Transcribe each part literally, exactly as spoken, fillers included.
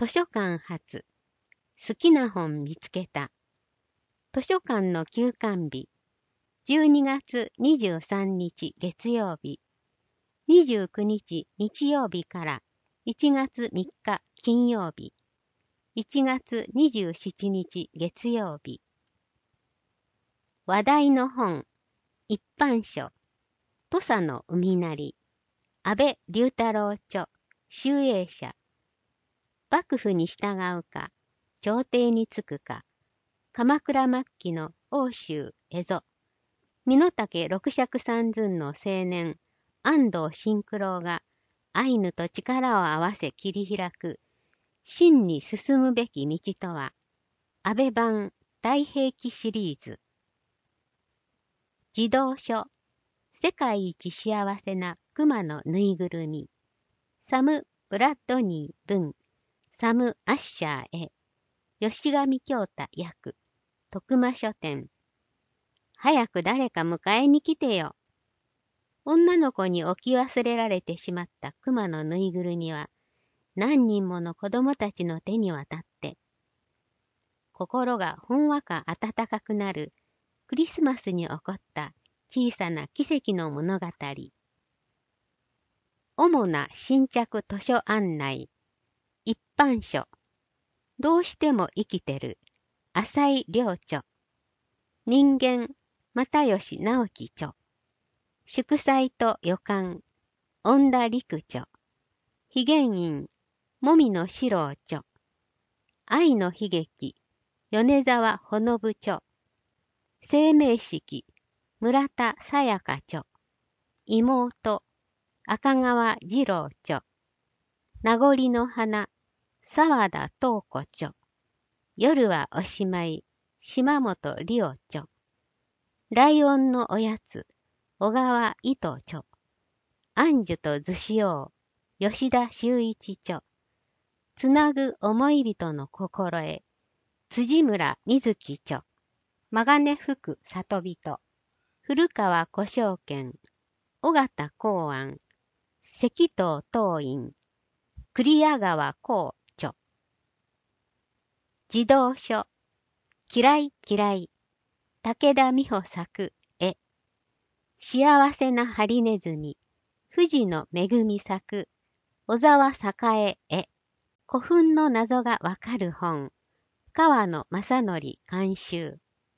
図書館発好きな本見つけた。図書館の休館日じゅうにがつにじゅうさんにち月曜日、にじゅうくにち日曜日からいちがつみっか金曜日、いちがつにじゅうしちにち月曜日。話題の本、一般書、土佐の海なり、安倍龍太郎著、集英社。幕府に従うか、朝廷につくか、鎌倉末期の奥州蝦夷、身の丈六尺三寸の青年、安藤新九郎が、アイヌと力を合わせ切り開く、真に進むべき道とは、安倍版太平記シリーズ。児童書、世界一幸せな熊のぬいぐるみ、サム・ブラッドニー文、サム・アッシャーへ、吉上京太訳、徳間書店。早く誰か迎えに来てよ。女の子に置き忘れられてしまった熊のぬいぐるみは、何人もの子供たちの手に渡って、心がほんわか温かくなるクリスマスに起こった小さな奇跡の物語。主な新着図書案内。一般書。どうしても生きてる。浅井良著。人間、又吉直樹著。祝祭と予感。恩田陸著。悲玄院、もみの四郎著。愛の悲劇。米沢ほのぶ著。生命式。村田沙耶香著。妹。赤川次郎著。名残の花。沢田東子著。夜はおしまい。島本理央著。ライオンのおやつ。小川糸著。安寿と図子王。吉田修一著。つなぐ思い人の心得。辻村瑞希著。曲金福里人。古川古生賢。尾形公安。石東東院。栗屋川光著。児童書。嫌い嫌い。武田美穂作絵。幸せなハリネズミ。藤野めぐみ作。小沢栄絵。古墳の謎がわかる本。川野正則監修。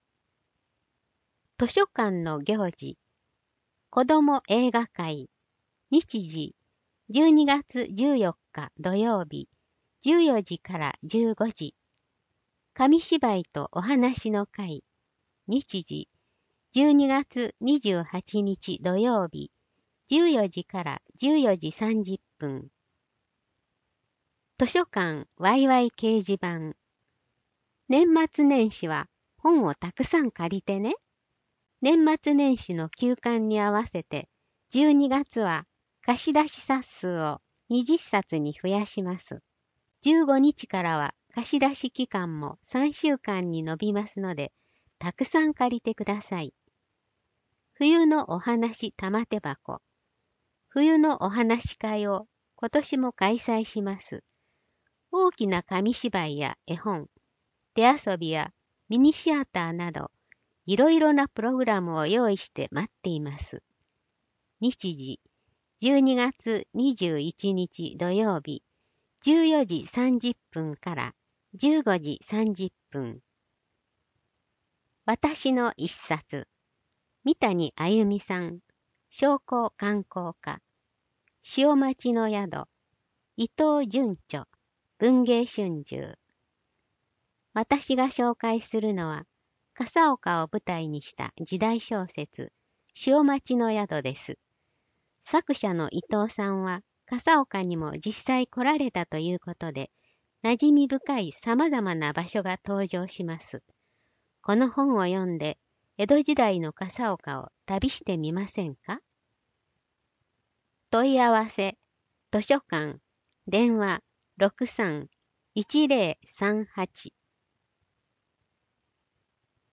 図書館の行事。子ども映画会。日時。じゅうにがつじゅうよっか土曜日。じゅうよじからじゅうごじ。紙芝居とお話の会。日時。じゅうにがつにじゅうはちにち土曜日。じゅうよじからじゅうよじさんじゅっぷん。図書館ワイワイ掲示板。年末年始は本をたくさん借りてね。年末年始の休館に合わせてじゅうにがつは貸し出し冊数をにじゅっさつに増やします。じゅうごにちからは貸し出し期間もさんしゅうかんに延びますので、たくさん借りてください。冬のお話玉手箱。冬のお話会を今年も開催します。大きな紙芝居や絵本、手遊びやミニシアターなど、いろいろなプログラムを用意して待っています。日時、じゅうにがつにじゅういちにち土曜日、じゅうよじさんじゅっぷんからじゅうごじさんじゅっぷん。私の一冊。三谷あゆみさん。商工観光課。潮町の宿。伊藤淳著。文藝春秋。私が紹介するのは、笠岡を舞台にした時代小説、潮町の宿です。作者の伊藤さんは、笠岡にも実際来られたということで、馴染み深い様々な場所が登場します。この本を読んで、江戸時代の笠岡を旅してみませんか？問い合わせ、図書館、電話ろくさんいちぜろさんはち